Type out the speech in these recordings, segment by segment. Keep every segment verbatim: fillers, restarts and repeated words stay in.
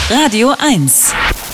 Radio eins.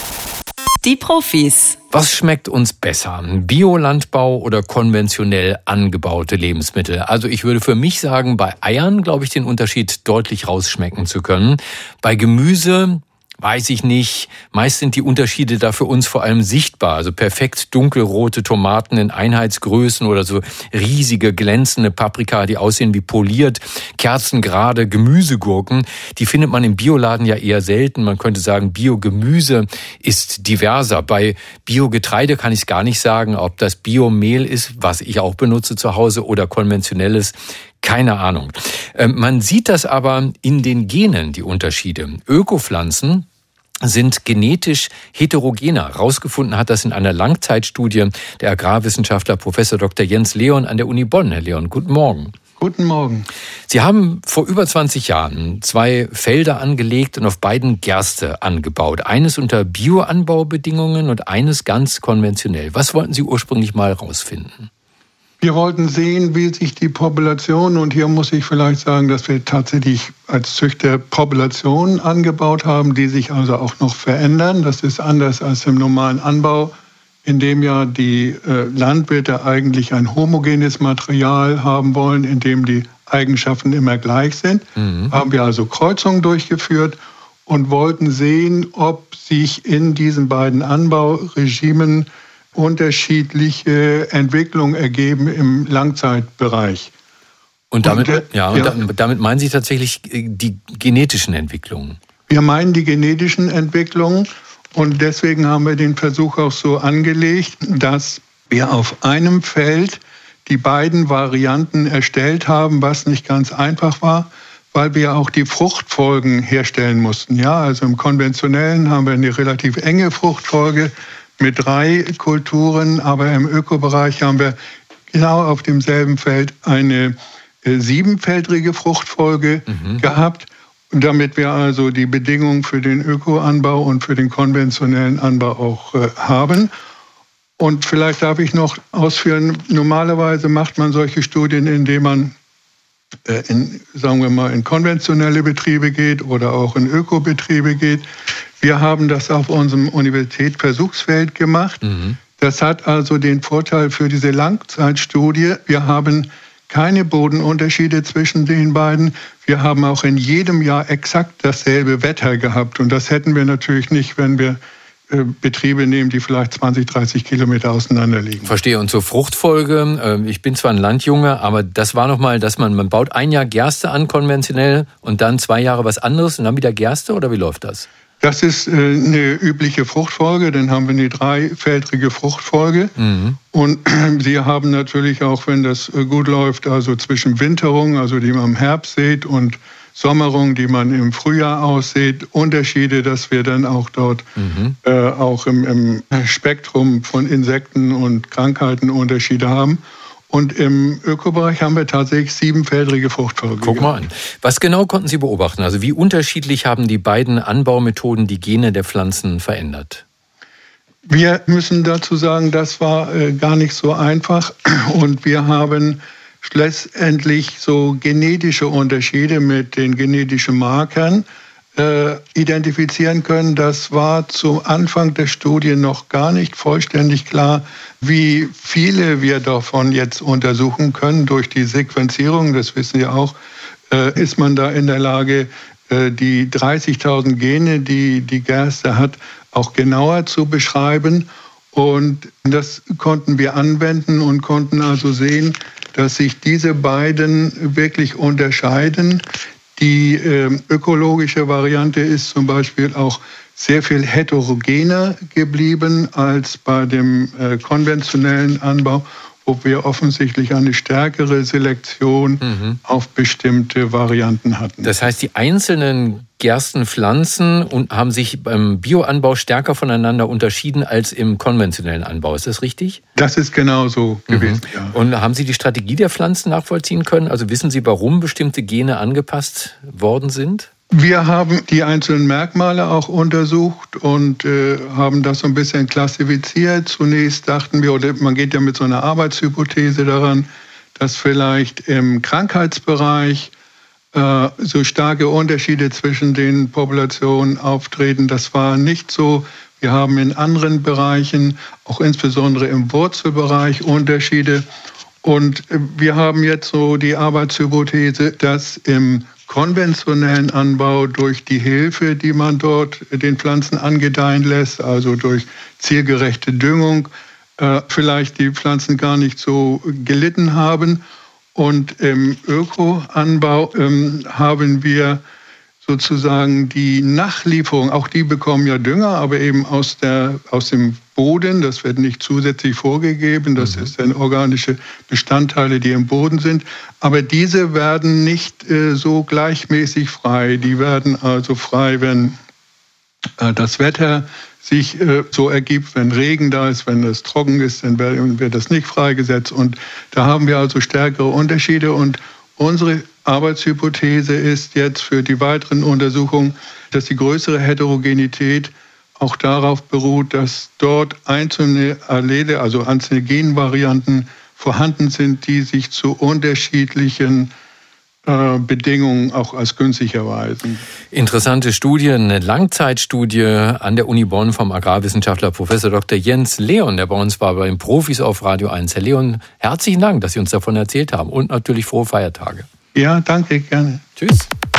Die Profis. Was schmeckt uns besser? Biolandbau oder konventionell angebaute Lebensmittel? Also ich würde für mich sagen, bei Eiern glaube ich den Unterschied deutlich rausschmecken zu können. Bei Gemüse weiß ich nicht. Meist sind die Unterschiede da für uns vor allem sichtbar. Also perfekt dunkelrote Tomaten in Einheitsgrößen oder so riesige glänzende Paprika, die aussehen wie poliert, kerzengerade Gemüsegurken. Die findet man im Bioladen ja eher selten. Man könnte sagen, Biogemüse ist diverser. Bei Biogetreide kann ich es gar nicht sagen, ob das Biomehl ist, was ich auch benutze zu Hause, oder konventionelles. Keine Ahnung. Man sieht das aber in den Genen, die Unterschiede. Ökopflanzen sind genetisch heterogener. Rausgefunden hat das in einer Langzeitstudie der Agrarwissenschaftler Professor Doktor Jens Leon an der Uni Bonn. Herr Leon, guten Morgen. Guten Morgen. Sie haben vor über zwanzig Jahren zwei Felder angelegt und auf beiden Gerste angebaut. Eines unter Bioanbaubedingungen und eines ganz konventionell. Was wollten Sie ursprünglich mal rausfinden? Wir wollten sehen, wie sich die Population, und hier muss ich vielleicht sagen, dass wir tatsächlich als Züchter Populationen angebaut haben, die sich also auch noch verändern. Das ist anders als im normalen Anbau, in dem ja die äh, Landwirte eigentlich ein homogenes Material haben wollen, in dem die Eigenschaften immer gleich sind. Mhm. Haben wir also Kreuzungen durchgeführt und wollten sehen, ob sich in diesen beiden Anbauregimen unterschiedliche Entwicklungen ergeben im Langzeitbereich. Und damit, und, ja, und ja. damit meinen Sie tatsächlich die genetischen Entwicklungen? Wir meinen die genetischen Entwicklungen, und deswegen haben wir den Versuch auch so angelegt, dass wir auf einem Feld die beiden Varianten erstellt haben, was nicht ganz einfach war, weil wir auch die Fruchtfolgen herstellen mussten. Ja, also im Konventionellen haben wir eine relativ enge Fruchtfolge mit drei Kulturen, aber im Ökobereich haben wir genau auf demselben Feld eine äh, siebenfeldrige Fruchtfolge mhm. gehabt, damit wir also die Bedingungen für den Ökoanbau und für den konventionellen Anbau auch äh, haben. Und vielleicht darf ich noch ausführen, normalerweise macht man solche Studien, indem man äh, in, sagen wir mal, in konventionelle Betriebe geht oder auch in Ökobetriebe geht. Wir haben das auf unserem Universitätsversuchsfeld gemacht. Mhm. Das hat also den Vorteil für diese Langzeitstudie. Wir haben keine Bodenunterschiede zwischen den beiden. Wir haben auch in jedem Jahr exakt dasselbe Wetter gehabt. Und das hätten wir natürlich nicht, wenn wir äh, Betriebe nehmen, die vielleicht zwanzig, dreißig Kilometer auseinander liegen. Verstehe. Und zur Fruchtfolge, äh, ich bin zwar ein Landjunge, aber das war nochmal, dass man, man baut ein Jahr Gerste an konventionell und dann zwei Jahre was anderes und dann wieder Gerste, oder wie läuft das? Das ist eine übliche Fruchtfolge, dann haben wir eine dreifeldrige Fruchtfolge. Mhm. Und Sie haben natürlich auch, wenn das gut läuft, also zwischen Winterung, also die man im Herbst sät, und Sommerung, die man im Frühjahr aussät, Unterschiede, dass wir dann auch dort mhm. äh, auch im, im Spektrum von Insekten und Krankheiten Unterschiede haben. Und im Ökobereich haben wir tatsächlich siebenfeldrige Fruchtfolge. Guck mal an. Was genau konnten Sie beobachten? Also wie unterschiedlich haben die beiden Anbaumethoden die Gene der Pflanzen verändert? Wir müssen dazu sagen, das war äh, gar nicht so einfach. Und wir haben letztendlich so genetische Unterschiede mit den genetischen Markern äh, identifizieren können. Das war zu Anfang der Studie noch gar nicht vollständig klar, wie viele wir davon jetzt untersuchen können. Durch die Sequenzierung, das wissen wir auch, äh, ist man da in der Lage, äh, die dreißigtausend Gene, die die Gerste hat, auch genauer zu beschreiben. Und das konnten wir anwenden und konnten also sehen, dass sich diese beiden wirklich unterscheiden. Die äh, ökologische Variante ist zum Beispiel auch sehr viel heterogener geblieben als bei dem äh, konventionellen Anbau, wo wir offensichtlich eine stärkere Selektion mhm. auf bestimmte Varianten hatten. Das heißt, die einzelnen Gerstenpflanzen haben sich beim Bioanbau stärker voneinander unterschieden als im konventionellen Anbau. Ist das richtig? Das ist genau so gewesen, mhm. ja. Und haben Sie die Strategie der Pflanzen nachvollziehen können? Also wissen Sie, warum bestimmte Gene angepasst worden sind? Wir haben die einzelnen Merkmale auch untersucht und äh, haben das so ein bisschen klassifiziert. Zunächst dachten wir, oder man geht ja mit so einer Arbeitshypothese daran, dass vielleicht im Krankheitsbereich äh, so starke Unterschiede zwischen den Populationen auftreten. Das war nicht so. Wir haben in anderen Bereichen, auch insbesondere im Wurzelbereich, Unterschiede. Und wir haben jetzt so die Arbeitshypothese, dass im konventionellen Anbau durch die Hilfe, die man dort den Pflanzen angedeihen lässt, also durch zielgerechte Düngung, äh, vielleicht die Pflanzen gar nicht so gelitten haben. Und im Ökoanbau ähm, haben wir sozusagen die Nachlieferung, auch die bekommen ja Dünger, aber eben aus, der, aus dem Boden, das wird nicht zusätzlich vorgegeben, das mhm. ist dann organische Bestandteile, die im Boden sind, aber diese werden nicht äh, so gleichmäßig frei, die werden also frei, wenn äh, das Wetter sich äh, so ergibt, wenn Regen da ist, wenn es trocken ist, dann wird, wird das nicht freigesetzt und da haben wir also stärkere Unterschiede und unsere Arbeitshypothese ist jetzt für die weiteren Untersuchungen, dass die größere Heterogenität auch darauf beruht, dass dort einzelne Allele, also einzelne Genvarianten vorhanden sind, die sich zu unterschiedlichen äh, Bedingungen auch als günstig erweisen. Interessante Studie, eine Langzeitstudie an der Uni Bonn vom Agrarwissenschaftler Professor Doktor Jens Leon, der bei uns war bei den Profis auf Radio eins. Herr Leon, herzlichen Dank, dass Sie uns davon erzählt haben und natürlich frohe Feiertage. Ja, danke, gerne. Tschüss.